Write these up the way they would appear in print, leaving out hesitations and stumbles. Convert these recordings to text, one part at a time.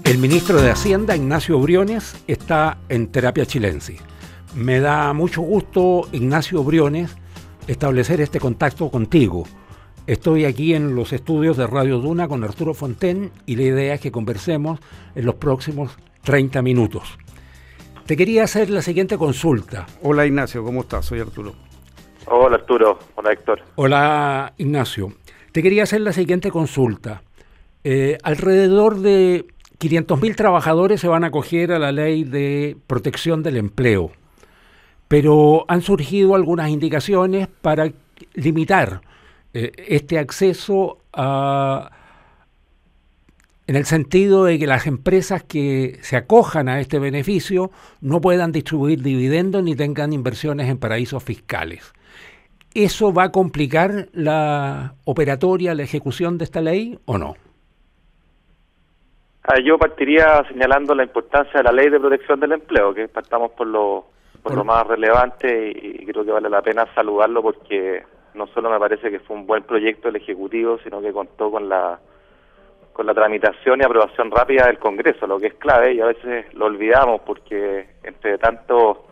El ministro de Hacienda, Ignacio Briones, está en terapia chilensis. Me da mucho gusto, Ignacio Briones, establecer este contacto contigo. Estoy aquí en los estudios de Radio Duna con Arturo Fonten y la idea es que conversemos en los próximos 30 minutos. Te quería hacer la siguiente consulta. Hola Ignacio, ¿cómo estás? Soy Arturo. Hola Arturo, hola Héctor. Hola Ignacio. Te quería hacer la siguiente consulta. Alrededor de 500.000 trabajadores se van a acoger a la ley de protección del empleo, pero han surgido algunas indicaciones para limitar este acceso en el sentido de que las empresas que se acojan a este beneficio no puedan distribuir dividendos ni tengan inversiones en paraísos fiscales. ¿Eso va a complicar la operatoria, la ejecución de esta ley o no? Yo partiría señalando la importancia de la Ley de Protección del Empleo, que partamos por lo más relevante y creo que vale la pena saludarlo porque no solo me parece que fue un buen proyecto del Ejecutivo, sino que contó con la tramitación y aprobación rápida del Congreso, lo que es clave y a veces lo olvidamos porque entre tanto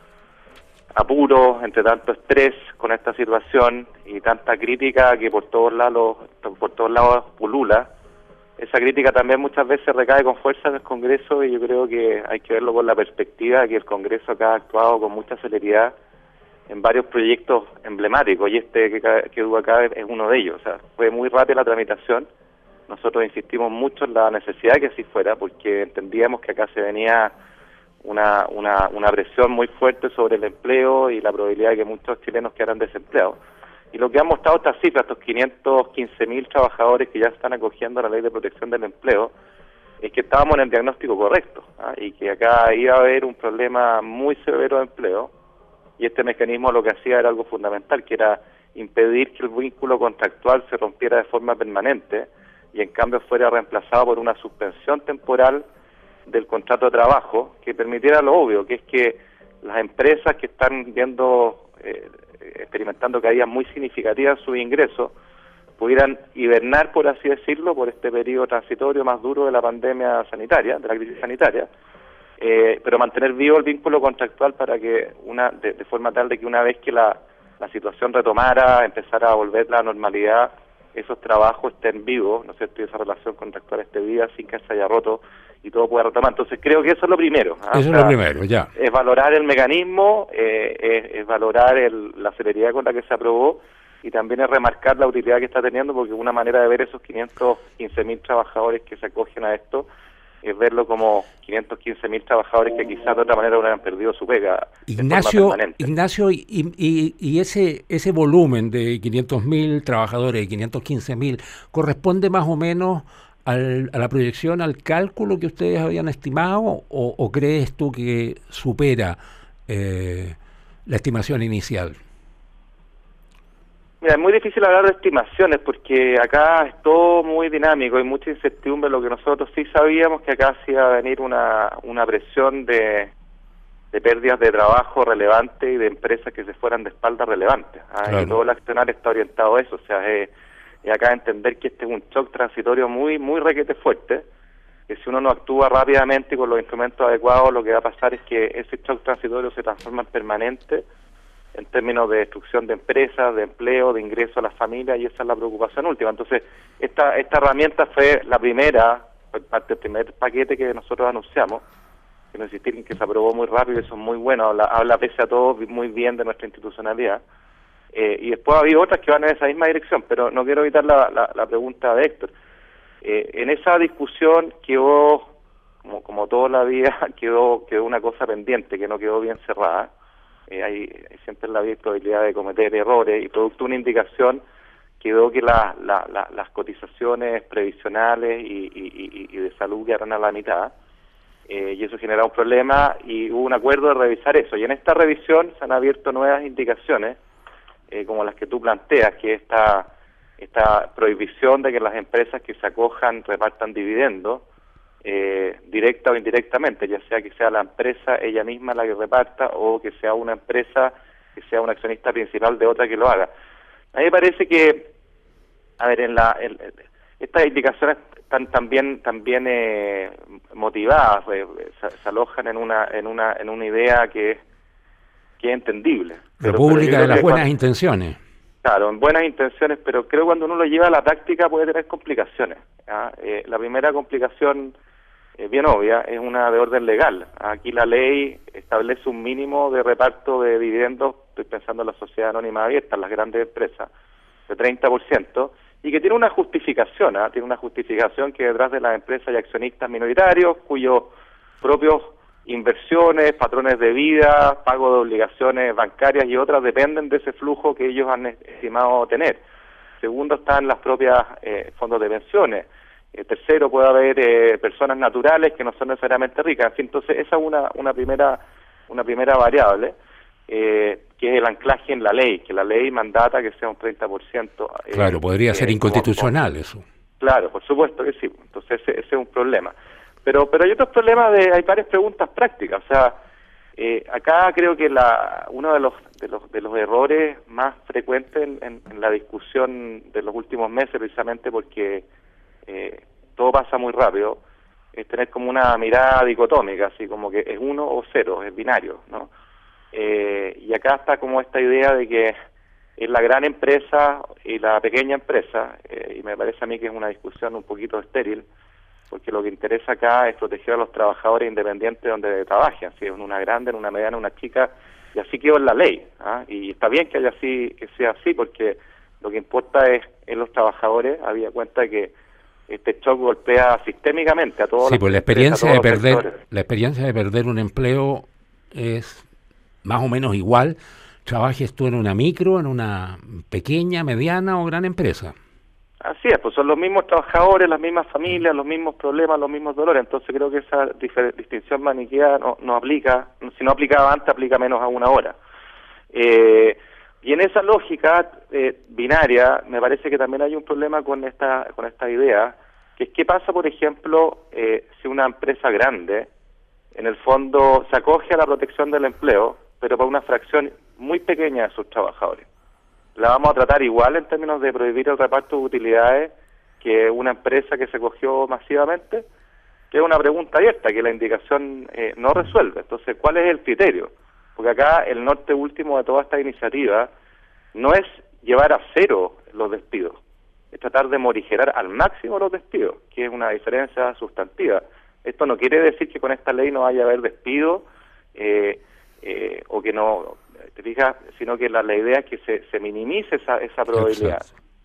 apuro, entre tanto estrés con esta situación y tanta crítica que por todos lados pulula, esa crítica también muchas veces recae con fuerza en el Congreso y yo creo que hay que verlo con la perspectiva de que el Congreso acá ha actuado con mucha celeridad en varios proyectos emblemáticos y este que hubo acá es uno de ellos. O sea, fue muy rápida la tramitación. Nosotros insistimos mucho en la necesidad de que así fuera porque entendíamos que acá se venía una presión muy fuerte sobre el empleo y la probabilidad de que muchos chilenos quedaran desempleados. Y lo que han mostrado estas cifras, estos 515.000 trabajadores que ya están acogiendo a la Ley de Protección del Empleo, es que estábamos en el diagnóstico correcto, y que acá iba a haber un problema muy severo de empleo, y este mecanismo lo que hacía era algo fundamental, que era impedir que el vínculo contractual se rompiera de forma permanente, y en cambio fuera reemplazado por una suspensión temporal del contrato de trabajo, que permitiera lo obvio, que es que las empresas que están experimentando caídas muy significativas en sus ingresos, pudieran hibernar, por así decirlo, por este periodo transitorio más duro de la pandemia sanitaria, de la crisis sanitaria, pero mantener vivo el vínculo contractual para que de forma tal de que una vez que la situación retomara, empezara a volver la normalidad, esos trabajos estén vivos, ¿no es cierto?, y esa relación contractual esté viva sin que se haya roto y todo pueda retomar. Entonces creo que eso es lo primero. Eso es lo primero, ya. Es valorar el mecanismo, es valorar la celeridad con la que se aprobó y también es remarcar la utilidad que está teniendo porque una manera de ver esos 515.000 trabajadores que se acogen a esto es verlo como 515.000 trabajadores que quizás de otra manera hubieran perdido su pega. Ignacio, y ese volumen de 500.000 trabajadores, 515.000, ¿corresponde más o menos a la proyección, al cálculo que ustedes habían estimado o crees tú que supera la estimación inicial? Mira, es muy difícil hablar de estimaciones porque acá es todo muy dinámico, hay mucha incertidumbre. Lo que nosotros sí sabíamos que acá sí iba a venir una presión de pérdidas de trabajo relevante y de empresas que se fueran de espaldas relevantes. Claro. Y todo el accionar está orientado a eso, o sea, y acá entender que este es un shock transitorio muy requete fuerte, que si uno no actúa rápidamente y con los instrumentos adecuados, lo que va a pasar es que ese shock transitorio se transforma en permanente en términos de destrucción de empresas, de empleo, de ingreso a las familias, y esa es la preocupación última. Entonces, esta herramienta fue la primera, fue parte del primer paquete que nosotros anunciamos, que no insistir en que se aprobó muy rápido, y eso es muy bueno, habla pese a todo muy bien de nuestra institucionalidad. Y después ha habido otras que van en esa misma dirección, pero no quiero evitar la pregunta de Héctor. En esa discusión quedó, como toda la vida, quedó una cosa pendiente, que no quedó bien cerrada. Hay siempre en la vida probabilidad de cometer errores, y producto de una indicación quedó que las cotizaciones previsionales y de salud quedaron a la mitad, y eso generaba un problema, y hubo un acuerdo de revisar eso, y en esta revisión se han abierto nuevas indicaciones, como las que tú planteas, que esta prohibición de que las empresas que se acojan repartan dividendos, directa o indirectamente, ya sea que sea la empresa ella misma la que reparta o que sea una empresa que sea un accionista principal de otra que lo haga. A mí me parece que, a ver, estas indicaciones están también motivadas, se alojan en una idea que es entendible. República de las buenas intenciones. Claro, en buenas intenciones, pero creo que cuando uno lo lleva a la práctica puede tener complicaciones. La primera complicación, bien obvia, es una de orden legal. Aquí la ley establece un mínimo de reparto de dividendos, estoy pensando en la sociedad anónima abierta, en las grandes empresas, de 30%, y que tiene una justificación, tiene una justificación que detrás de las empresas hay accionistas minoritarios cuyos propios inversiones, patrones de vida, pago de obligaciones bancarias y otras dependen de ese flujo que ellos han estimado tener. Segundo, están las propias fondos de pensiones. Tercero, puede haber personas naturales que no son necesariamente ricas. En fin, entonces esa es una primera variable, que es el anclaje en la ley, que la ley mandata que sea un 30%. Claro, podría ser inconstitucional eso. Claro, por supuesto que sí. Entonces ese es un problema. Pero hay otros problemas, hay varias preguntas prácticas. O sea, acá creo que uno de los errores más frecuentes en la discusión de los últimos meses, precisamente porque todo pasa muy rápido, es tener como una mirada dicotómica, así como que es 1 o 0, es binario, ¿no? Y acá está como esta idea de que es la gran empresa y la pequeña empresa, y me parece a mí que es una discusión un poquito estéril, porque lo que interesa acá es proteger a los trabajadores independientes donde trabajen, si es en una grande, en una mediana, en una chica, y así quedó en la ley, y está bien que sea así, porque lo que importa es en los trabajadores, había cuenta que este shock golpea sistémicamente a todos. Sí, pues la experiencia de perder un empleo es más o menos igual, trabajes tú en una micro, en una pequeña, mediana o gran empresa. Así es, pues son los mismos trabajadores, las mismas familias, los mismos problemas, los mismos dolores. Entonces creo que esa distinción maniquea no aplica, si no aplicaba antes, aplica menos aún ahora. Y en esa lógica binaria, me parece que también hay un problema con esta idea, que es qué pasa, por ejemplo, si una empresa grande, en el fondo, se acoge a la protección del empleo, pero para una fracción muy pequeña de sus trabajadores. La vamos a tratar igual en términos de prohibir el reparto de utilidades que una empresa que se cogió masivamente, que es una pregunta abierta que la indicación no resuelve. Entonces, ¿cuál es el criterio? Porque acá el norte último de toda esta iniciativa no es llevar a cero los despidos, es tratar de morigerar al máximo los despidos, que es una diferencia sustantiva. Esto no quiere decir que con esta ley no vaya a haber despido o que no, te fijas, sino que la idea es que se minimice esa probabilidad.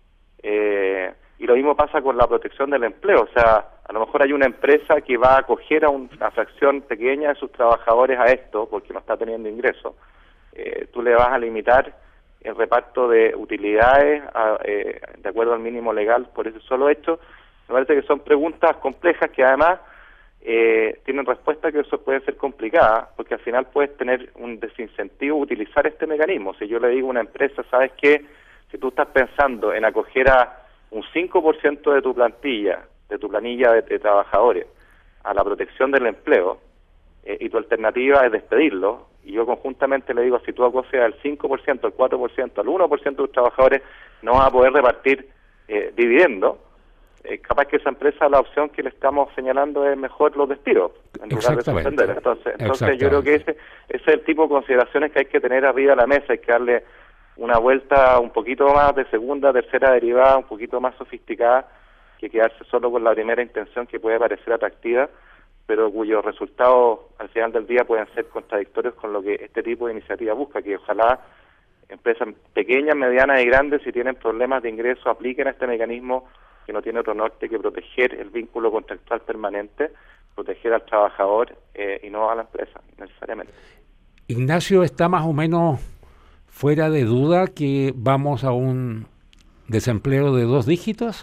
Y lo mismo pasa con la protección del empleo. O sea, a lo mejor hay una empresa que va a acoger a una fracción pequeña de sus trabajadores a esto porque no está teniendo ingresos. Tú le vas a limitar el reparto de utilidades de acuerdo al mínimo legal por ese solo hecho. Me parece que son preguntas complejas que además tienen respuesta que eso puede ser complicada, porque al final puedes tener un desincentivo utilizar este mecanismo. Si yo le digo a una empresa, ¿sabes qué? Si tú estás pensando en acoger a un 5% de tu planilla de trabajadores a la protección del empleo, y tu alternativa es despedirlo, y yo conjuntamente le digo, si tú acoges al 5%, al 4%, al 1% de tus trabajadores, no vas a poder repartir dividendos, capaz que esa empresa, la opción que le estamos señalando es mejor los despidos, en lugar de suspender. Entonces yo creo que ese es el tipo de consideraciones que hay que tener arriba de la mesa, hay que darle una vuelta un poquito más de segunda, tercera derivada, un poquito más sofisticada, que quedarse solo con la primera intención que puede parecer atractiva, pero cuyos resultados al final del día pueden ser contradictorios con lo que este tipo de iniciativa busca, que ojalá empresas pequeñas, medianas y grandes, si tienen problemas de ingreso, apliquen este mecanismo que no tiene otro norte que proteger el vínculo contractual permanente, proteger al trabajador y no a la empresa, necesariamente. Ignacio, ¿está más o menos fuera de duda que vamos a un desempleo de 2 dígitos?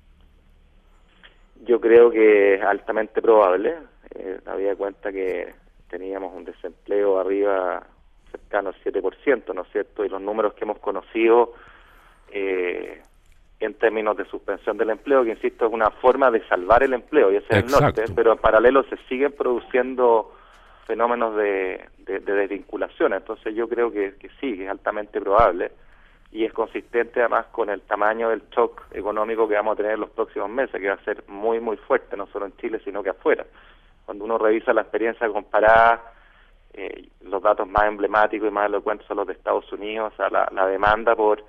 Yo creo que es altamente probable. Había cuenta que teníamos un desempleo arriba cercano al 7%, ¿no es cierto? Y los números que hemos conocido en términos de suspensión del empleo, que insisto, es una forma de salvar el empleo, y ese es el norte, pero en paralelo se siguen produciendo fenómenos de desvinculación. Entonces yo creo que sí, que es altamente probable. y es consistente además con el tamaño del shock económico que vamos a tener en los próximos meses, que va a ser muy, muy fuerte, no solo en Chile, sino que afuera. Cuando uno revisa la experiencia comparada, los datos más emblemáticos y más elocuentes son los de Estados Unidos. O sea, la demanda por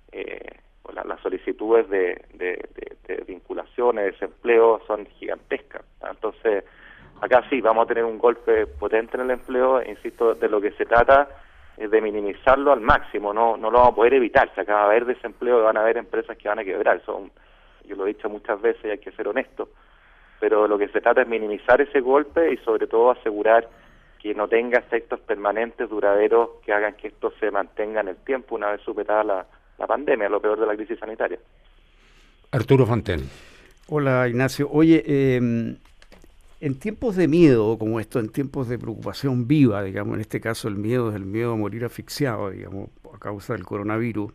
las solicitudes de vinculaciones, de desempleo son gigantescas. Entonces, acá sí, vamos a tener un golpe potente en el empleo. Insisto, de lo que se trata es de minimizarlo al máximo, no lo vamos a poder evitar. Si acá va a haber desempleo, van a haber empresas que van a quebrar. Yo lo he dicho muchas veces y hay que ser honesto. Pero lo que se trata es minimizar ese golpe y sobre todo asegurar que no tenga efectos permanentes, duraderos, que hagan que esto se mantenga en el tiempo una vez superada la pandemia, lo peor de la crisis sanitaria. Arturo Fonten. Hola, Ignacio. Oye, en tiempos de miedo como esto, en tiempos de preocupación viva, digamos, en este caso el miedo es el miedo a morir asfixiado, digamos, a causa del coronavirus,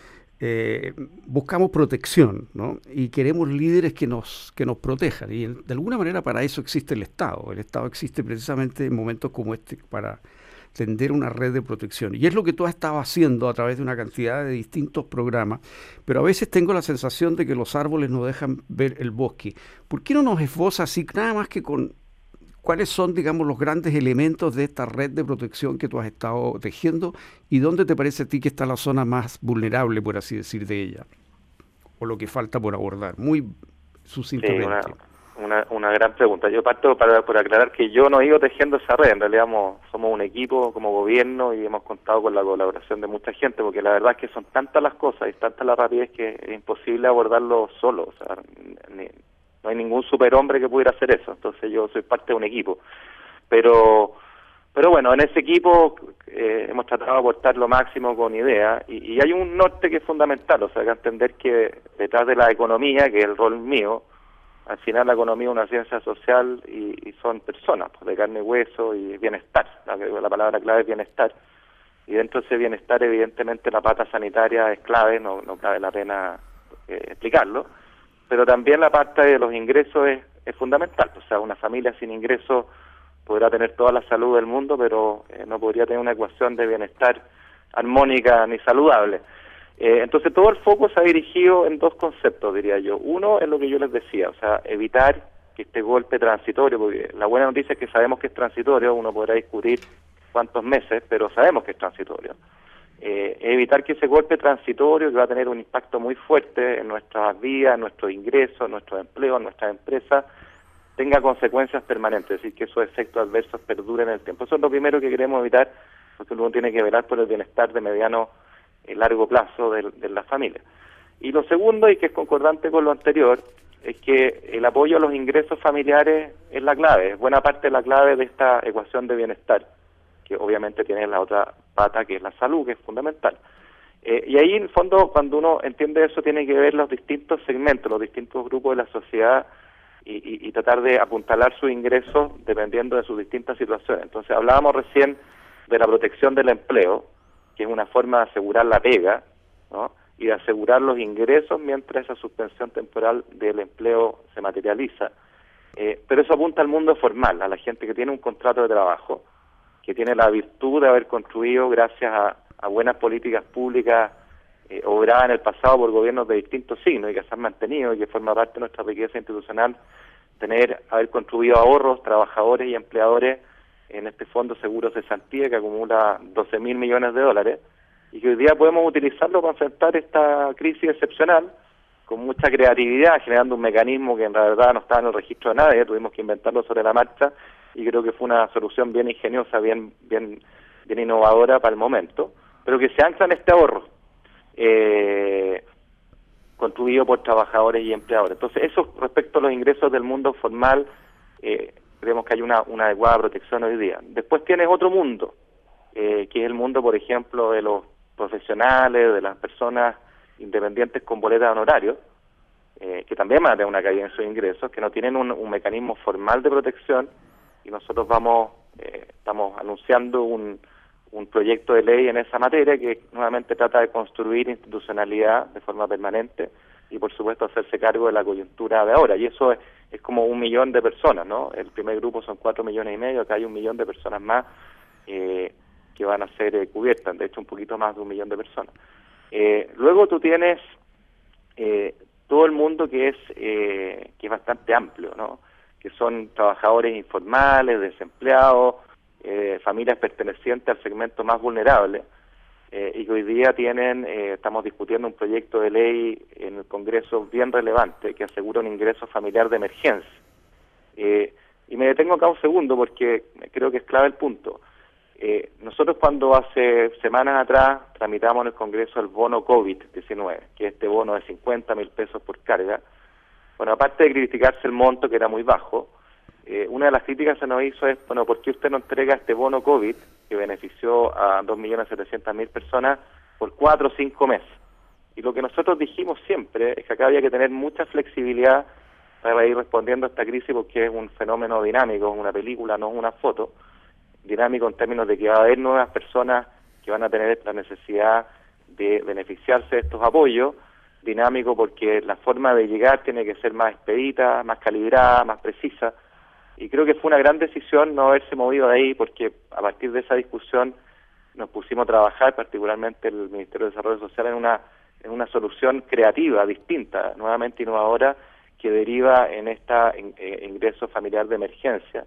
buscamos protección, ¿no? Y queremos líderes que nos protejan. Y de alguna manera para eso existe el Estado. El Estado existe precisamente en momentos como este para tender una red de protección. Y es lo que tú has estado haciendo a través de una cantidad de distintos programas, pero a veces tengo la sensación de que los árboles no dejan ver el bosque. ¿Por qué no nos esboza así, nada más que con cuáles son, digamos, los grandes elementos de esta red de protección que tú has estado tejiendo y dónde te parece a ti que está la zona más vulnerable, por así decir, de ella? O lo que falta por abordar, muy sucintamente. Sí, una gran pregunta. Yo parto por aclarar que yo no he ido tejiendo esa red. En realidad somos un equipo como gobierno y hemos contado con la colaboración de mucha gente, porque la verdad es que son tantas las cosas y tanta la rapidez que es imposible abordarlo solo. O sea, no hay ningún superhombre que pudiera hacer eso. Entonces yo soy parte de un equipo. Pero bueno, en ese equipo hemos tratado de aportar lo máximo con ideas y hay un norte que es fundamental. O sea, que entender que detrás de la economía, que es el rol mío, al final la economía es una ciencia social y son personas, pues, de carne y hueso y bienestar. La palabra clave es bienestar. Y dentro de ese bienestar, evidentemente, la pata sanitaria es clave, no cabe la pena explicarlo. Pero también la parte de los ingresos es fundamental. O sea, una familia sin ingresos podrá tener toda la salud del mundo, pero no podría tener una ecuación de bienestar armónica ni saludable. Entonces todo el foco se ha dirigido en dos conceptos, diría yo. Uno es lo que yo les decía, o sea, evitar que este golpe transitorio, porque la buena noticia es que sabemos que es transitorio, uno podrá discutir cuántos meses, pero sabemos que es transitorio. Evitar que ese golpe transitorio, que va a tener un impacto muy fuerte en nuestras vidas, en nuestros ingresos, en nuestros empleos, en nuestras empresas, tenga consecuencias permanentes, es decir, que esos efectos adversos perduren en el tiempo. Eso es lo primero que queremos evitar, porque uno tiene que velar por el bienestar de mediano y largo plazo de la familia. Y lo segundo, y que es concordante con lo anterior, es que el apoyo a los ingresos familiares es la clave, es buena parte de la clave de esta ecuación de bienestar, que obviamente tiene la otra pata, que es la salud, que es fundamental. Y ahí, en el fondo, cuando uno entiende eso, tiene que ver los distintos segmentos, los distintos grupos de la sociedad y tratar de apuntalar sus ingresos dependiendo de sus distintas situaciones. Entonces, hablábamos recién de la protección del empleo, que es una forma de asegurar la pega, ¿no? Y de asegurar los ingresos mientras esa suspensión temporal del empleo se materializa. Pero eso apunta al mundo formal, a la gente que tiene un contrato de trabajo, que tiene la virtud de haber construido, gracias a buenas políticas públicas obradas en el pasado por gobiernos de distintos signos y que se han mantenido y que forma parte de nuestra riqueza institucional, haber construido ahorros, trabajadores y empleadores en este fondo seguro cesantía que acumula 12.000 millones de dólares y que hoy día podemos utilizarlo para enfrentar esta crisis excepcional con mucha creatividad, generando un mecanismo que en la verdad no estaba en el registro de nadie, tuvimos que inventarlo sobre la marcha y creo que fue una solución bien ingeniosa, bien innovadora para el momento, pero que se ancla en este ahorro construido por trabajadores y empleadores. Entonces, eso respecto a los ingresos del mundo formal, creemos que hay una adecuada protección hoy día. Después tienes otro mundo, que es el mundo, por ejemplo, de los profesionales, de las personas independientes con boleta de honorario, que también van a tener una caída en sus ingresos, que no tienen un mecanismo formal de protección, y nosotros estamos anunciando un proyecto de ley en esa materia que nuevamente trata de construir institucionalidad de forma permanente y por supuesto hacerse cargo de la coyuntura de ahora, y eso es como 1 millón de personas, ¿no? El primer grupo son 4,5 millones, acá hay 1 millón de personas más que van a ser cubiertas, de hecho un poquito más de 1 millón de personas. Luego tú tienes todo el mundo que es bastante amplio, ¿no? Que son trabajadores informales, desempleados, familias pertenecientes al segmento más vulnerable, y que hoy día estamos discutiendo un proyecto de ley en el Congreso bien relevante que asegura un ingreso familiar de emergencia. Y me detengo acá un segundo porque creo que es clave el punto. Nosotros cuando hace semanas atrás tramitamos en el Congreso el bono COVID-19, que es este bono de 50.000 pesos por carga, bueno, aparte de criticarse el monto, que era muy bajo, una de las críticas que se nos hizo es, bueno, ¿por qué usted no entrega este bono COVID, que benefició a 2.700.000 personas, por 4 o 5 meses? Y lo que nosotros dijimos siempre es que acá había que tener mucha flexibilidad para ir respondiendo a esta crisis, porque es un fenómeno dinámico, es una película, no es una foto, dinámico en términos de que va a haber nuevas personas que van a tener la necesidad de beneficiarse de estos apoyos, dinámico porque la forma de llegar tiene que ser más expedita, más calibrada, más precisa, y creo que fue una gran decisión no haberse movido de ahí, porque a partir de esa discusión nos pusimos a trabajar, particularmente el Ministerio de Desarrollo Social, en una solución creativa, distinta, nuevamente innovadora, que deriva en ingreso familiar de emergencia,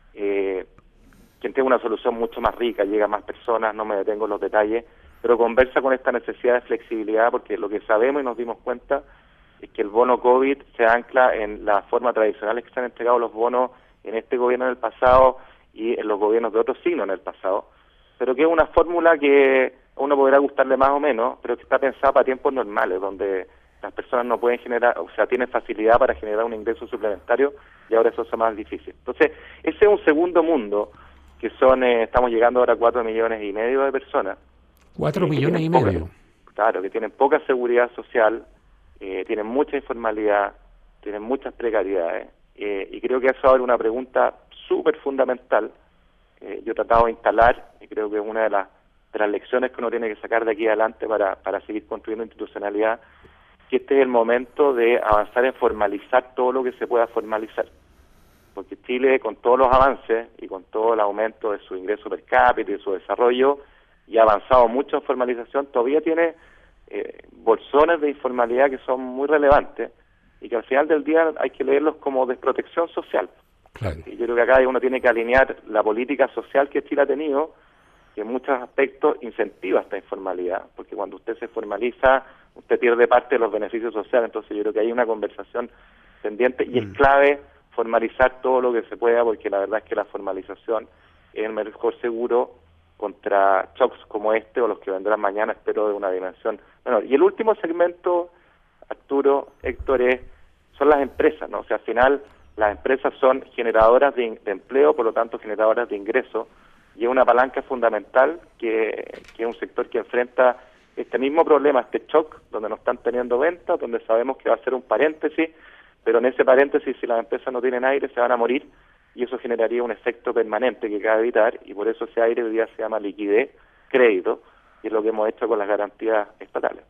que tiene una solución mucho más rica, llega a más personas, no me detengo en los detalles, pero conversa con esta necesidad de flexibilidad, porque lo que sabemos y nos dimos cuenta es que el bono COVID se ancla en la forma tradicional en que se han entregado los bonos en este gobierno en el pasado y en los gobiernos de otros signos en el pasado, pero que es una fórmula que a uno podrá gustarle más o menos, pero que está pensada para tiempos normales, donde las personas no pueden generar, o sea, tienen facilidad para generar un ingreso suplementario, y ahora eso es más difícil. Entonces, ese es un segundo mundo, que estamos llegando ahora a 4,5 millones de personas. 4,5 millones. Claro, que tienen poca seguridad social, tienen mucha informalidad, tienen muchas precariedades, y creo que eso abre una pregunta súper fundamental. Yo he tratado de instalar, y creo que es una de las lecciones que uno tiene que sacar de aquí adelante para seguir construyendo institucionalidad, que este es el momento de avanzar en formalizar todo lo que se pueda formalizar. Porque Chile, con todos los avances y con todo el aumento de su ingreso per cápita y de su desarrollo, y ha avanzado mucho en formalización, todavía tiene bolsones de informalidad que son muy relevantes y que al final del día hay que leerlos como desprotección social. Claro. Y yo creo que acá uno tiene que alinear la política social que Chile ha tenido, que en muchos aspectos incentiva esta informalidad, porque cuando usted se formaliza, usted pierde parte de los beneficios sociales. Entonces yo creo que hay una conversación pendiente y es clave formalizar todo lo que se pueda, porque la verdad es que la formalización es el mejor seguro contra shocks como este o los que vendrán mañana, espero de una dimensión menor. Y el último segmento, Arturo, Héctor, son las empresas, ¿no? O sea, al final las empresas son generadoras de empleo, por lo tanto generadoras de ingresos, y es una palanca fundamental que es un sector que enfrenta este mismo problema, este shock, donde no están teniendo ventas, donde sabemos que va a ser un paréntesis, pero en ese paréntesis, si las empresas no tienen aire, se van a morir, y eso generaría un efecto permanente que cabe evitar, y por eso ese aire hoy día se llama liquidez, crédito, y es lo que hemos hecho con las garantías estatales.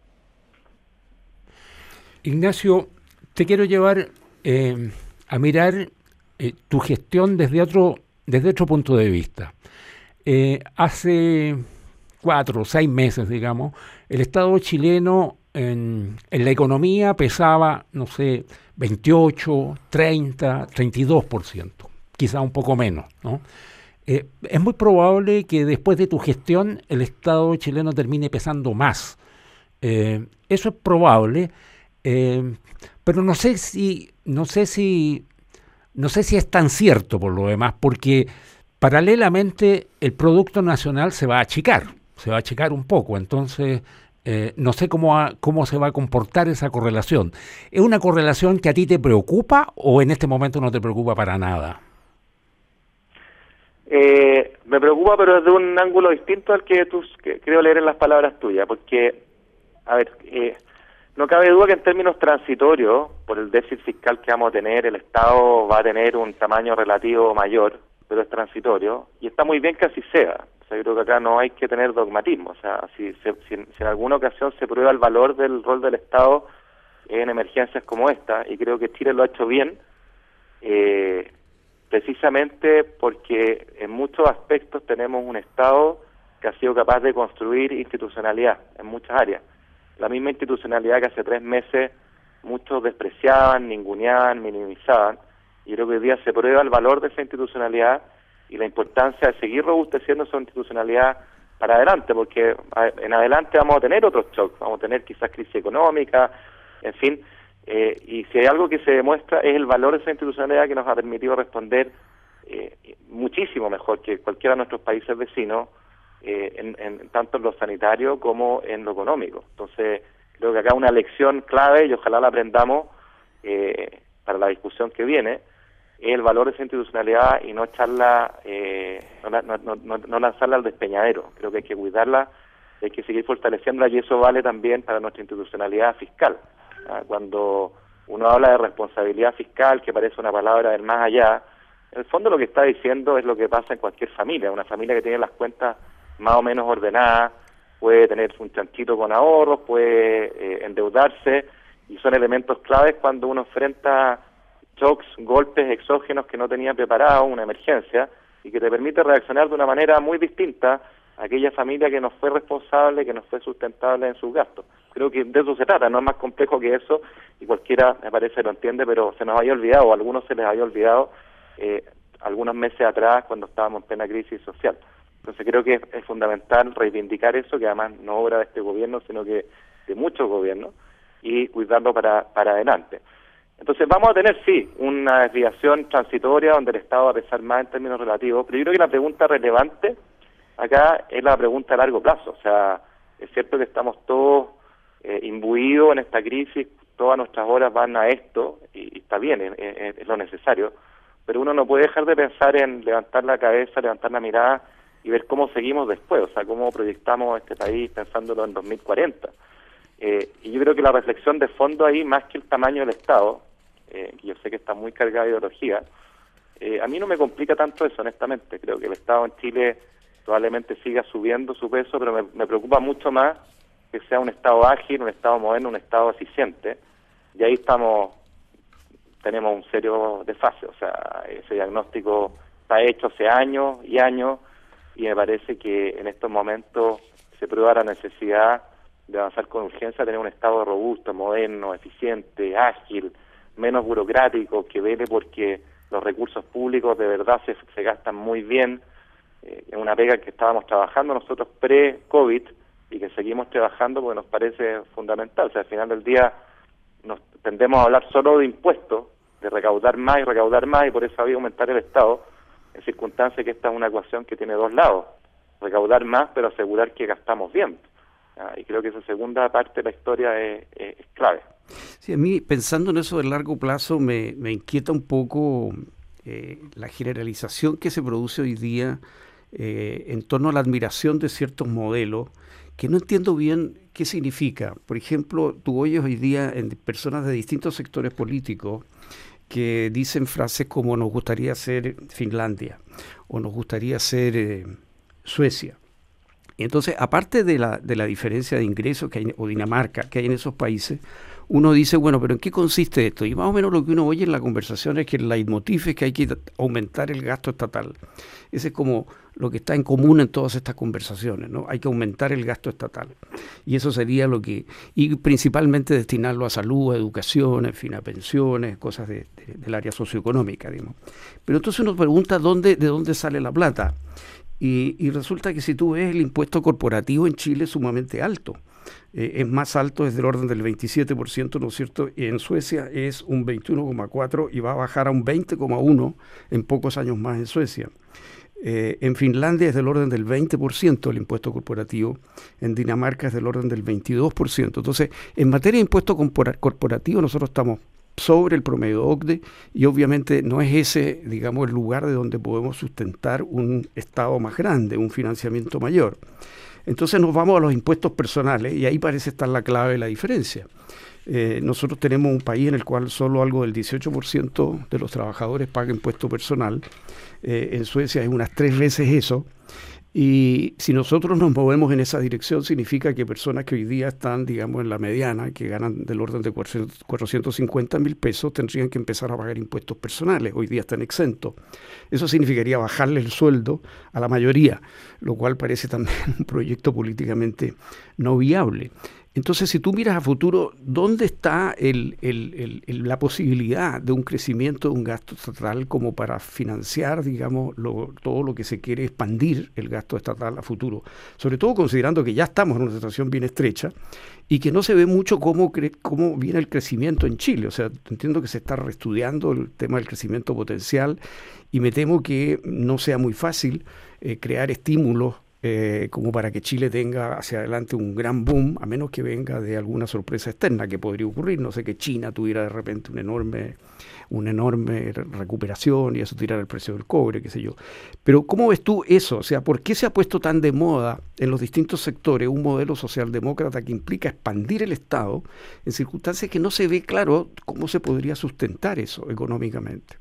Ignacio, te quiero llevar a mirar tu gestión desde otro punto de vista. Hace 4 o 6 meses, digamos, el Estado chileno en la economía pesaba, no sé, 28, 30, 32%, quizá un poco menos, ¿no? Es muy probable que después de tu gestión el Estado chileno termine pesando más. Eso es probable, pero no sé si es tan cierto por lo demás, porque paralelamente el Producto Nacional se va a achicar un poco, entonces no sé cómo se va a comportar esa correlación. ¿Es una correlación que a ti te preocupa o en este momento no te preocupa para nada? Me preocupa, pero desde un ángulo distinto al que creo leer en las palabras tuyas, porque, a ver, no cabe duda que en términos transitorios, por el déficit fiscal que vamos a tener, el Estado va a tener un tamaño relativo mayor, pero es transitorio, y está muy bien que así sea. O sea, yo creo que acá no hay que tener dogmatismo. O sea, si en alguna ocasión se prueba el valor del rol del Estado en emergencias como esta, y creo que Chile lo ha hecho bien, precisamente porque en muchos aspectos tenemos un Estado que ha sido capaz de construir institucionalidad en muchas áreas. la misma institucionalidad que hace 3 meses muchos despreciaban, ninguneaban, minimizaban. Y creo que hoy día se prueba el valor de esa institucionalidad y la importancia de seguir robusteciendo esa institucionalidad para adelante, porque en adelante vamos a tener otros shocks, vamos a tener quizás crisis económica, en fin, y si hay algo que se demuestra es el valor de esa institucionalidad que nos ha permitido responder muchísimo mejor que cualquiera de nuestros países vecinos, tanto en lo sanitario como en lo económico. Entonces, creo que acá una lección clave, y ojalá la aprendamos para la discusión que viene, es el valor de esa institucionalidad y no echarla, no lanzarla al despeñadero. Creo que hay que cuidarla, hay que seguir fortaleciéndola, y eso vale también para nuestra institucionalidad fiscal. Cuando uno habla de responsabilidad fiscal, que parece una palabra del más allá, en el fondo lo que está diciendo es lo que pasa en cualquier familia. Una familia que tiene las cuentas más o menos ordenadas, puede tener un chanchito con ahorros, puede endeudarse, y son elementos claves cuando uno enfrenta shocks, golpes exógenos que no tenía preparado, una emergencia, y que te permite reaccionar de una manera muy distinta a aquella familia que no fue responsable, que no fue sustentable en sus gastos. Creo que de eso se trata, no es más complejo que eso, y cualquiera me parece lo entiende, pero se nos había olvidado, o a algunos se les había olvidado algunos meses atrás cuando estábamos en plena crisis social. Entonces creo que es fundamental reivindicar eso, que además no obra de este gobierno, sino que de muchos gobiernos, y cuidarlo para adelante. Entonces vamos a tener, sí, una desviación transitoria donde el Estado va a pesar más en términos relativos, pero yo creo que la pregunta relevante acá es la pregunta a largo plazo. O sea, es cierto que estamos todos imbuidos en esta crisis, todas nuestras horas van a esto, y está bien, es lo necesario, pero uno no puede dejar de pensar en levantar la cabeza, levantar la mirada y ver cómo seguimos después, o sea, cómo proyectamos este país pensándolo en 2040. Y yo creo que la reflexión de fondo ahí, más que el tamaño del Estado, que yo sé que está muy cargada de ideología, a mí no me complica tanto eso, honestamente. Creo que el Estado en Chile probablemente siga subiendo su peso, pero me preocupa mucho más que sea un Estado ágil, un Estado moderno, un Estado eficiente, y ahí tenemos un serio desfase. O sea, ese diagnóstico está hecho hace años y años, y me parece que en estos momentos se prueba la necesidad de avanzar con urgencia a tener un Estado robusto, moderno, eficiente, ágil, menos burocrático, que vele porque los recursos públicos de verdad se gastan muy bien. Es una pega que estábamos trabajando nosotros pre-COVID y que seguimos trabajando porque nos parece fundamental. O sea, al final del día nos tendemos a hablar solo de impuestos, de recaudar más, y por eso había que aumentar el Estado, en circunstancias que esta es una ecuación que tiene dos lados: recaudar más, pero asegurar que gastamos bien. Y creo que esa segunda parte de la historia es clave. Sí, a mí, pensando en eso de largo plazo, me inquieta un poco la generalización que se produce hoy día en torno a la admiración de ciertos modelos que no entiendo bien qué significa. Por ejemplo, tú oyes hoy día en personas de distintos sectores políticos que dicen frases como nos gustaría ser Finlandia o nos gustaría ser Suecia. Y entonces, aparte de la diferencia de ingresos que hay, o Dinamarca, que hay en esos países, uno dice, bueno, pero ¿en qué consiste esto? Y más o menos lo que uno oye en la conversación es que el leitmotiv es que hay que aumentar el gasto estatal. Ese es como lo que está en común en todas estas conversaciones, ¿no? Hay que aumentar el gasto estatal. Y eso sería lo que... Y principalmente destinarlo a salud, a educación, en fin, a pensiones, cosas del área socioeconómica, digamos. Pero entonces uno pregunta de dónde sale la plata. Y resulta que si tú ves el impuesto corporativo en Chile es sumamente alto. Es más alto, es del orden del 27%, ¿no es cierto? Y en Suecia es un 21,4% y va a bajar a un 20,1% en pocos años más en Suecia. En Finlandia es del orden del 20% el impuesto corporativo, en Dinamarca es del orden del 22%. Entonces, en materia de impuesto corporativo nosotros estamos sobre el promedio OCDE y obviamente no es ese, digamos, el lugar de donde podemos sustentar un Estado más grande, un financiamiento mayor. Entonces nos vamos a los impuestos personales y ahí parece estar la clave de la diferencia. Nosotros tenemos un país en el cual solo algo del 18% de los trabajadores paga impuesto personal. En Suecia es unas 3 veces eso. Y si nosotros nos movemos en esa dirección, significa que personas que hoy día están, digamos, en la mediana, que ganan del orden de 450.000 pesos, tendrían que empezar a pagar impuestos personales. Hoy día están exentos. Eso significaría bajarle el sueldo a la mayoría, lo cual parece también un proyecto políticamente no viable. Entonces, si tú miras a futuro, ¿dónde está la posibilidad de un crecimiento de un gasto estatal como para financiar, digamos, todo lo que se quiere expandir el gasto estatal a futuro? Sobre todo considerando que ya estamos en una situación bien estrecha y que no se ve mucho cómo viene el crecimiento en Chile. O sea, entiendo que se está reestudiando el tema del crecimiento potencial y me temo que no sea muy fácil crear estímulos como para que Chile tenga hacia adelante un gran boom, a menos que venga de alguna sorpresa externa que podría ocurrir. No sé, que China tuviera de repente una enorme recuperación y eso tirara el precio del cobre, qué sé yo. Pero ¿cómo ves tú eso? O sea, ¿por qué se ha puesto tan de moda en los distintos sectores un modelo socialdemócrata que implica expandir el Estado en circunstancias que no se ve claro cómo se podría sustentar eso económicamente?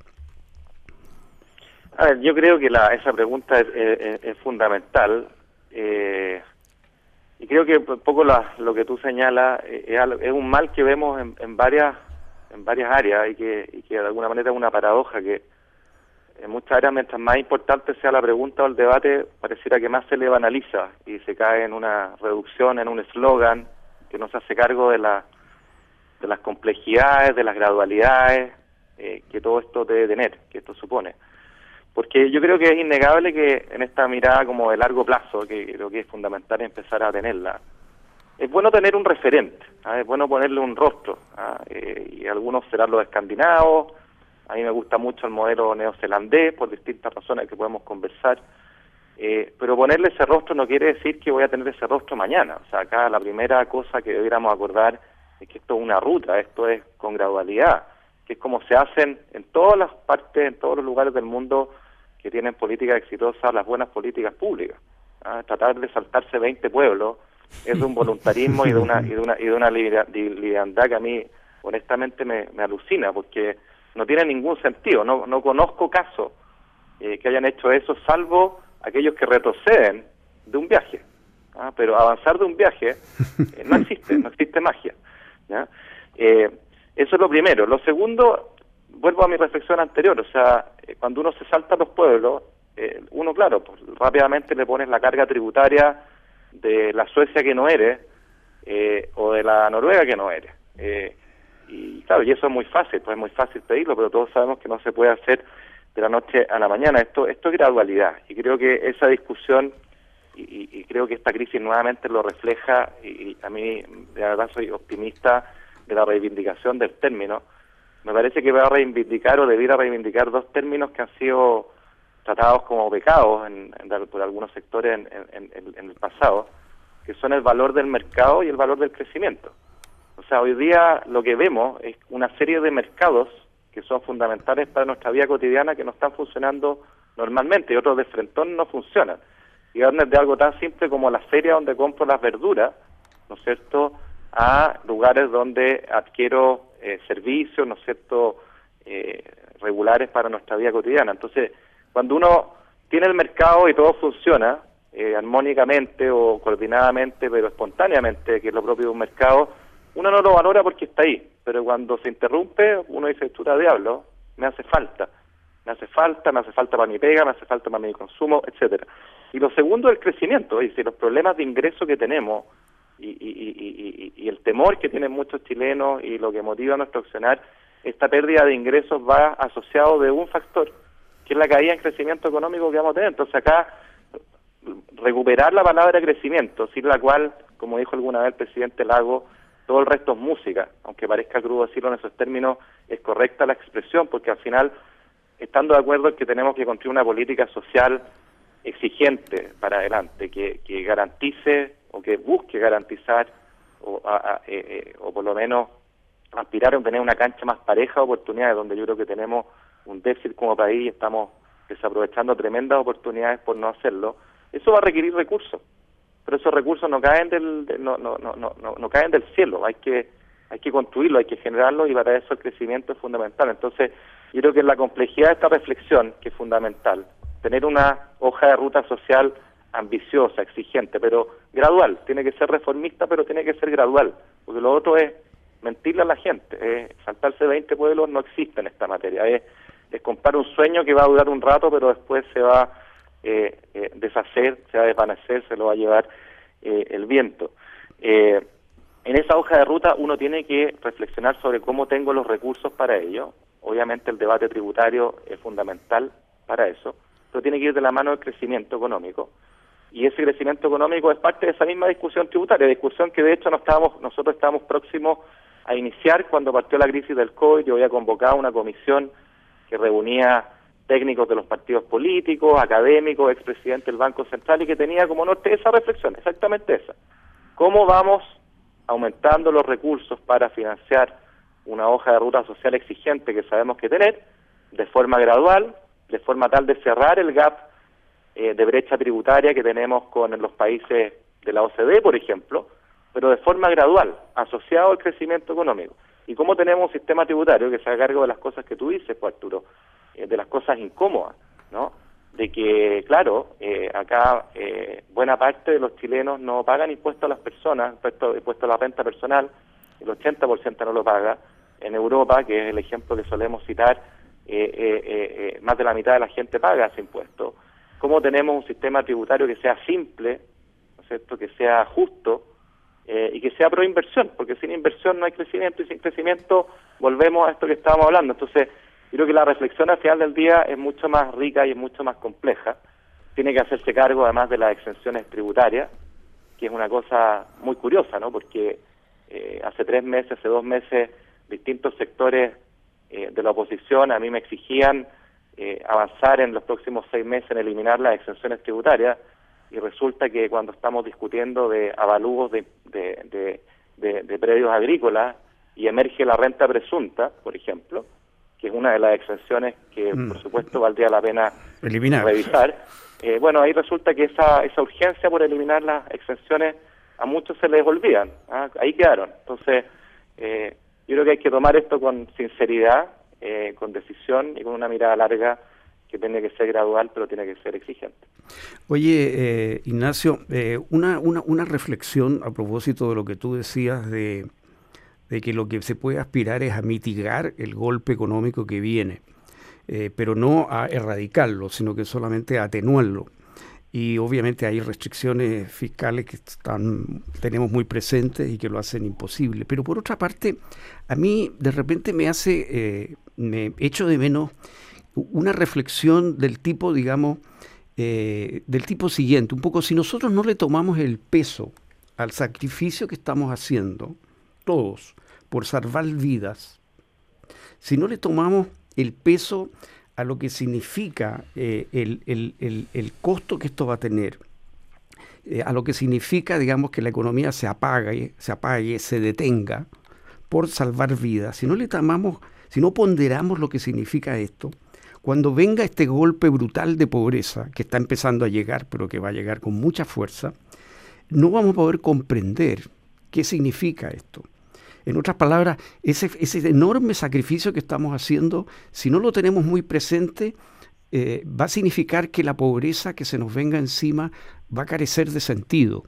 A ver, yo creo que esa pregunta es fundamental, y creo que un poco lo que tú señalas es un mal que vemos en varias áreas y que de alguna manera es una paradoja, que en muchas áreas, mientras más importante sea la pregunta o el debate, pareciera que más se le banaliza y se cae en una reducción, en un eslogan que no se hace cargo de las complejidades, de las gradualidades que todo esto debe tener, que esto supone. Porque yo creo que es innegable que en esta mirada como de largo plazo, que creo que es fundamental empezar a tenerla, es bueno tener un referente, es bueno ponerle un rostro, y algunos serán los escandinavos. A mí me gusta mucho el modelo neozelandés por distintas razones que podemos conversar, pero ponerle ese rostro no quiere decir que voy a tener ese rostro mañana. O sea, acá la primera cosa que debiéramos acordar es que esto es una ruta, esto es con gradualidad, que es como se hacen en todas las partes, en todos los lugares del mundo que tienen políticas exitosas, las buenas políticas públicas. Tratar de saltarse 20 pueblos es de un voluntarismo y de una liviandad que a mí honestamente me alucina, porque no tiene ningún sentido. No conozco casos que hayan hecho eso, salvo aquellos que retroceden de un viaje. Pero avanzar de un viaje no existe magia, ¿ya? Eso es lo primero. Lo segundo, vuelvo a mi reflexión anterior, o sea, cuando uno se salta a los pueblos, uno, claro, pues rápidamente le pones la carga tributaria de la Suecia que no eres, o de la Noruega que no eres. Y claro, y eso es muy fácil, pues es muy fácil pedirlo, pero todos sabemos que no se puede hacer de la noche a la mañana. Esto es gradualidad, y creo que esa discusión, y creo que esta crisis nuevamente lo refleja, y a mí de verdad soy optimista de la reivindicación del término. Me parece que va a reivindicar o debiera reivindicar dos términos que han sido tratados como pecados por algunos sectores en el pasado, que son el valor del mercado y el valor del crecimiento. O sea, hoy día lo que vemos es una serie de mercados que son fundamentales para nuestra vida cotidiana que no están funcionando normalmente, y otros de frentón no funcionan. Y hablan de algo tan simple como la feria donde compro las verduras, ¿no es cierto?, a lugares donde adquiero servicios, ¿no es cierto?, regulares para nuestra vida cotidiana. Entonces, cuando uno tiene el mercado y todo funciona armónicamente o coordinadamente, pero espontáneamente, que es lo propio de un mercado, uno no lo valora porque está ahí. Pero cuando se interrumpe, uno dice, chuta diablo, me hace falta para mi pega, me hace falta para mi consumo, etcétera. Y lo segundo es el crecimiento, es decir, los problemas de ingreso que tenemos y el temor que tienen muchos chilenos y lo que motiva nuestro accionar, esta pérdida de ingresos va asociado de un factor, que es la caída en crecimiento económico que vamos a tener. Entonces acá, recuperar la palabra crecimiento, sin la cual, como dijo alguna vez el presidente Lago, todo el resto es música, aunque parezca crudo decirlo en esos términos, es correcta la expresión, porque al final, estando de acuerdo en que tenemos que construir una política social exigente para adelante, que garantice o que busque garantizar o por lo menos aspirar a tener una cancha más pareja de oportunidades, donde yo creo que tenemos un déficit como país y estamos desaprovechando tremendas oportunidades por no hacerlo. Eso va a requerir recursos, pero esos recursos no caen no caen del cielo. Hay que construirlo, hay que generarlo, y para eso el crecimiento es fundamental. Entonces, yo creo que la complejidad de esta reflexión, que es fundamental, tener una hoja de ruta social ambiciosa, exigente, pero gradual. Tiene que ser reformista, pero tiene que ser gradual, porque lo otro es mentirle a la gente. Saltarse 20 pueblos no existe en esta materia. Es comprar un sueño que va a durar un rato, pero después se va a deshacer, se va a desvanecer, se lo va a llevar el viento. En esa hoja de ruta uno tiene que reflexionar sobre cómo tengo los recursos para ello. Obviamente el debate tributario es fundamental para eso, pero tiene que ir de la mano del crecimiento económico. Y ese crecimiento económico es parte de esa misma discusión tributaria, discusión que de hecho nosotros estábamos próximos a iniciar cuando partió la crisis del COVID. Yo había convocado una comisión que reunía técnicos de los partidos políticos, académicos, expresidente del Banco Central, y que tenía como norte esa reflexión, exactamente esa. ¿Cómo vamos aumentando los recursos para financiar una hoja de ruta social exigente que sabemos que tener, de forma gradual, de forma tal de cerrar el gap de brecha tributaria que tenemos con los países de la OCDE, por ejemplo, pero de forma gradual, asociado al crecimiento económico? Y cómo tenemos un sistema tributario que se haga cargo de las cosas que tú dices, pues, Arturo, de las cosas incómodas, ¿no? De que, claro, acá buena parte de los chilenos no pagan impuestos a las personas, impuesto a la renta personal, el 80% no lo paga. En Europa, que es el ejemplo que solemos citar, más de la mitad de la gente paga ese impuesto. ¿Cómo tenemos un sistema tributario que sea simple, ¿no es cierto?, que sea justo y que sea pro inversión? Porque sin inversión no hay crecimiento, y sin crecimiento volvemos a esto que estábamos hablando. Entonces, yo creo que la reflexión al final del día es mucho más rica y es mucho más compleja. Tiene que hacerse cargo además de las exenciones tributarias, que es una cosa muy curiosa, ¿no? Porque hace 3 meses, hace 2 meses, distintos sectores de la oposición a mí me exigían avanzar en los próximos 6 meses en eliminar las exenciones tributarias, y resulta que cuando estamos discutiendo de avalúos de predios agrícolas y emerge la renta presunta, por ejemplo, que es una de las exenciones que por supuesto valdría la pena eliminar, revisar, bueno, ahí resulta que esa urgencia por eliminar las exenciones a muchos se les olvidan, ahí quedaron. Entonces, yo creo que hay que tomar esto con sinceridad, con decisión y con una mirada larga, que tiene que ser gradual, pero tiene que ser exigente. Oye, Ignacio, una reflexión a propósito de lo que tú decías de que lo que se puede aspirar es a mitigar el golpe económico que viene, pero no a erradicarlo, sino que solamente a atenuarlo. Y obviamente hay restricciones fiscales que tenemos muy presentes y que lo hacen imposible. Pero por otra parte, a mí de repente me echo de menos una reflexión del tipo, digamos, del tipo siguiente. Un poco, si nosotros no le tomamos el peso al sacrificio que estamos haciendo, todos, por salvar vidas, si no le tomamos el peso a lo que significa el costo que esto va a tener, a lo que significa, digamos, que la economía se apague, se detenga por salvar vidas, si no ponderamos lo que significa esto, cuando venga este golpe brutal de pobreza que está empezando a llegar, pero que va a llegar con mucha fuerza, no vamos a poder comprender qué significa esto. En otras palabras, ese enorme sacrificio que estamos haciendo, si no lo tenemos muy presente, va a significar que la pobreza que se nos venga encima va a carecer de sentido.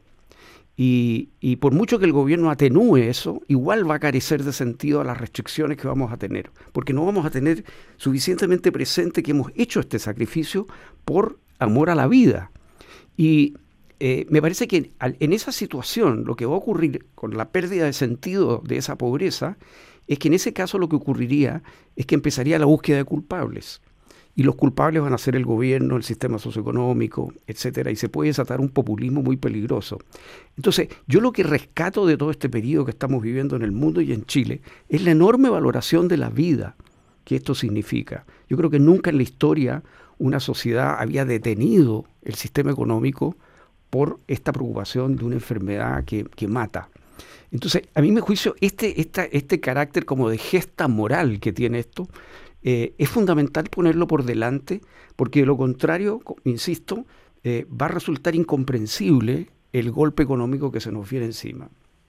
Y por mucho que el gobierno atenúe eso, igual va a carecer de sentido a las restricciones que vamos a tener, porque no vamos a tener suficientemente presente que hemos hecho este sacrificio por amor a la vida. Y me parece que en esa situación lo que va a ocurrir con la pérdida de sentido de esa pobreza es que en ese caso lo que ocurriría es que empezaría la búsqueda de culpables. Y los culpables van a ser el gobierno, el sistema socioeconómico, etcétera, y se puede desatar un populismo muy peligroso. Entonces, yo lo que rescato de todo este periodo que estamos viviendo en el mundo y en Chile es la enorme valoración de la vida que esto significa. Yo creo que nunca en la historia una sociedad había detenido el sistema económico por esta preocupación de una enfermedad que mata. Entonces, a mí me juicio este carácter como de gesta moral que tiene esto, es fundamental ponerlo por delante, porque de lo contrario, insisto, va a resultar incomprensible el golpe económico que se nos viene encima.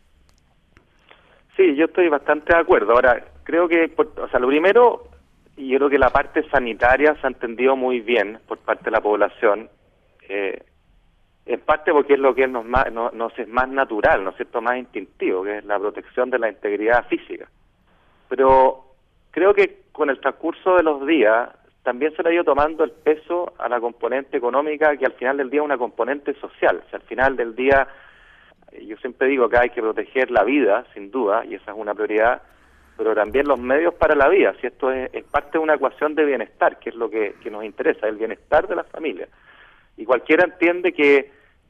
Sí, yo estoy bastante de acuerdo. Ahora, creo que, lo primero, y yo creo que la parte sanitaria se ha entendido muy bien por parte de la población, en parte porque es lo que nos es más natural, ¿no es cierto?, más instintivo, que es la protección de la integridad física. Pero creo que con el transcurso de los días también se le ha ido tomando el peso a la componente económica, que al final del día es una componente social. O sea, al final del día Yo siempre digo que hay que proteger la vida, sin duda, y esa es una prioridad, pero también los medios para la vida. Si esto es parte de una ecuación de bienestar, que es lo que nos interesa, el bienestar de las familias. Y cualquiera entiende que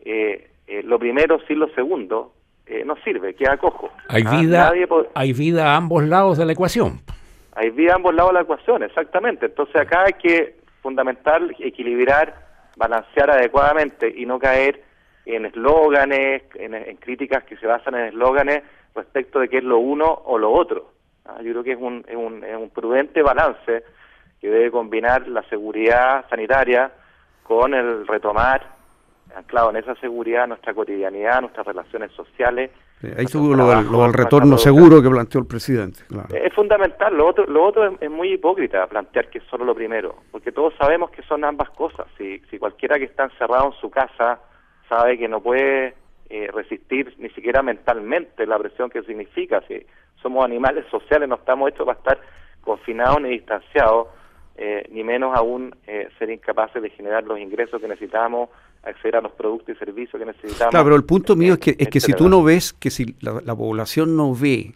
lo primero sin lo segundo no sirve, queda cojo. Hay vida a ambos lados de la ecuación. Hay vida a ambos lados de la ecuación, exactamente. Entonces acá hay que fundamental equilibrar, balancear adecuadamente y no caer en eslóganes, en críticas que se basan en eslóganes respecto de qué es lo uno o lo otro. Yo creo que es un prudente balance que debe combinar la seguridad sanitaria con el retomar, anclado en esa seguridad, nuestra cotidianidad, nuestras relaciones sociales. Ahí estuvo lo del retorno seguro que planteó el presidente. Claro. Es fundamental. Lo otro es muy hipócrita plantear que es solo lo primero, porque todos sabemos que son ambas cosas. Si cualquiera que está encerrado en su casa sabe que no puede resistir ni siquiera mentalmente la presión que significa. Si somos animales sociales, no estamos hechos para estar confinados ni distanciados, ni menos aún ser incapaces de generar los ingresos que necesitamos, acceder a los productos y servicios que necesitamos. Claro, pero el punto mío es que si tú no ves, que si la población no ve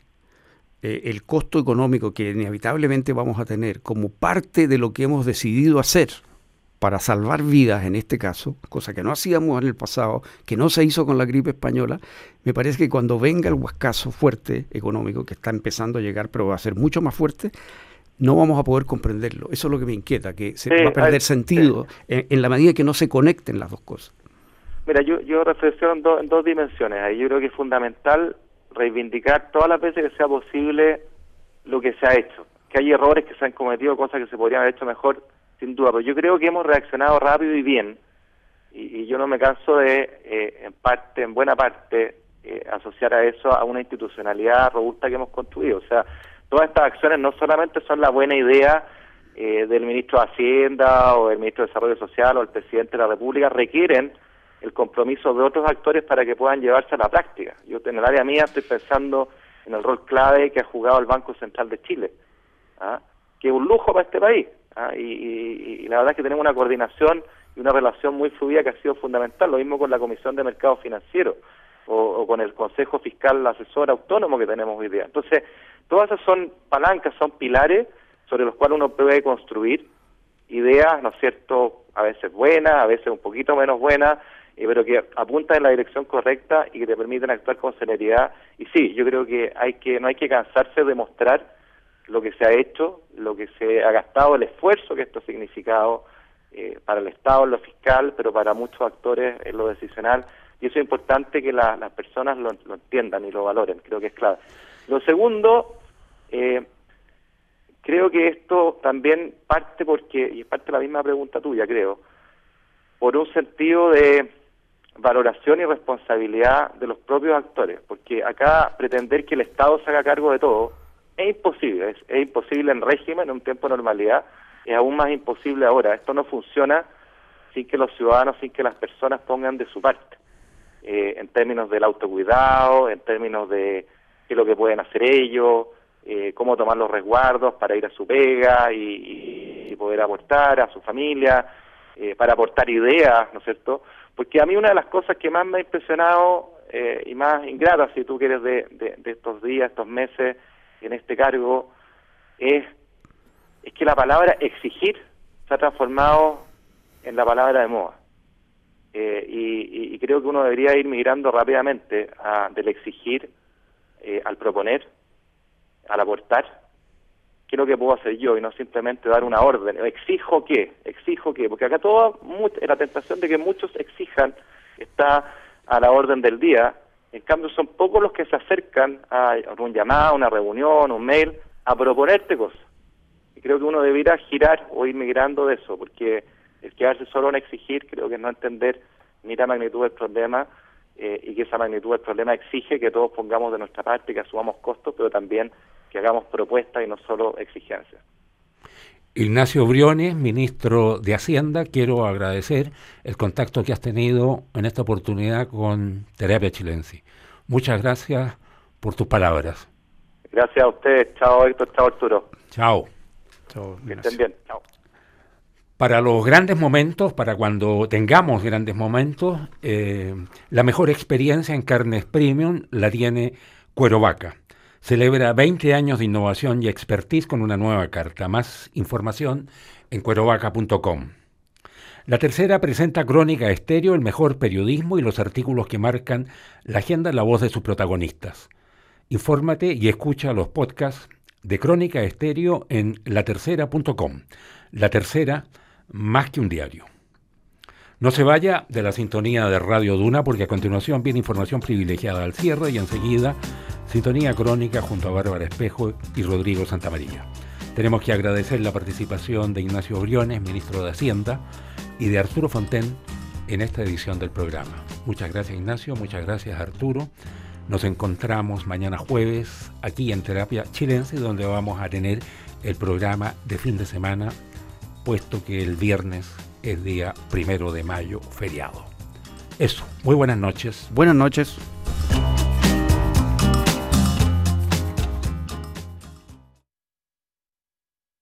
el costo económico que inevitablemente vamos a tener como parte de lo que hemos decidido hacer para salvar vidas en este caso, cosa que no hacíamos en el pasado, que no se hizo con la gripe española, me parece que cuando venga el huascazo fuerte económico, que está empezando a llegar, pero va a ser mucho más fuerte, no vamos a poder comprenderlo. Eso es lo que me inquieta, que se va a perder sentido en la medida que no se conecten las dos cosas. Mira, yo reflexiono en dos dimensiones. Ahí yo creo que es fundamental reivindicar todas las veces que sea posible lo que se ha hecho. Que hay errores que se han cometido, cosas que se podrían haber hecho mejor, sin duda. Pero yo creo que hemos reaccionado rápido y bien. Y yo no me canso de, en buena parte, asociar a eso a una institucionalidad robusta que hemos construido. O sea, todas estas acciones no solamente son la buena idea del ministro de Hacienda o del ministro de Desarrollo Social o el presidente de la República, requieren el compromiso de otros actores para que puedan llevarse a la práctica. Yo en el área mía estoy pensando en el rol clave que ha jugado el Banco Central de Chile, que es un lujo para este país, y la verdad es que tenemos una coordinación y una relación muy fluida que ha sido fundamental. Lo mismo con la Comisión de Mercado Financiero o con el Consejo Fiscal Asesor Autónomo que tenemos hoy día. Entonces, todas esas son palancas, son pilares sobre los cuales uno puede construir ideas, ¿no es cierto?, a veces buenas, a veces un poquito menos buenas, pero que apuntan en la dirección correcta y que te permiten actuar con celeridad. Y sí, yo creo que no hay que cansarse de mostrar lo que se ha hecho, lo que se ha gastado, el esfuerzo que esto ha significado para el Estado en lo fiscal, pero para muchos actores en lo decisional. Y eso es importante que las personas lo entiendan y lo valoren, creo que es clave. Lo segundo, creo que esto también parte y es parte de la misma pregunta tuya, creo, por un sentido de valoración y responsabilidad de los propios actores, porque acá pretender que el Estado se haga cargo de todo es imposible, es imposible en régimen, en un tiempo de normalidad, es aún más imposible ahora. Esto no funciona sin que los ciudadanos, sin que las personas pongan de su parte, en términos del autocuidado, en términos de qué es lo que pueden hacer ellos, cómo tomar los resguardos para ir a su pega y poder aportar a su familia, para aportar ideas, ¿no es cierto? Porque a mí una de las cosas que más me ha impresionado y más ingrata, si tú quieres, de estos días, estos meses en este cargo, es que la palabra exigir se ha transformado en la palabra de moda. Y creo que uno debería ir migrando rápidamente del exigir al proponer, al aportar, qué es lo que puedo hacer yo y no simplemente dar una orden. ¿Exijo qué? Porque acá la tentación de que muchos exijan está a la orden del día. En cambio, son pocos los que se acercan a un llamado, una reunión, un mail, a proponerte cosas. Y creo que uno debería girar o ir migrando de eso, porque el quedarse solo en exigir creo que es no entender ni la magnitud del problema, y que esa magnitud del problema exige que todos pongamos de nuestra parte, que asumamos costos, pero también que hagamos propuestas y no solo exigencias. Ignacio Briones, ministro de Hacienda, quiero agradecer el contacto que has tenido en esta oportunidad con Terapia Chilensis. Muchas gracias por tus palabras. Gracias a ustedes. Chao, Héctor. Chao, Arturo. Chao. Chao. Que estén bien. Chao. Para los grandes momentos, para cuando tengamos grandes momentos, la mejor experiencia en carnes premium la tiene Cuero Vaca. Celebra 20 años de innovación y expertise con una nueva carta. Más información en cuerovaca.com. La Tercera presenta Crónica Estéreo, el mejor periodismo y los artículos que marcan la agenda en la voz de sus protagonistas. Infórmate y escucha los podcasts de Crónica Estéreo en latercera.com. La Tercera, más que un diario. No se vaya de la sintonía de Radio Duna, porque a continuación viene información privilegiada al cierre y enseguida sintonía crónica junto a Bárbara Espejo y Rodrigo Santamaría. Tenemos que agradecer la participación de Ignacio Briones, ministro de Hacienda, y de Arturo Fonten en esta edición del programa. Muchas gracias, Ignacio, muchas gracias, Arturo. Nos encontramos mañana jueves aquí en Terapia Chilense, donde vamos a tener el programa de fin de semana, puesto que el viernes es día 1 de mayo, feriado. Eso, muy buenas noches. Buenas noches.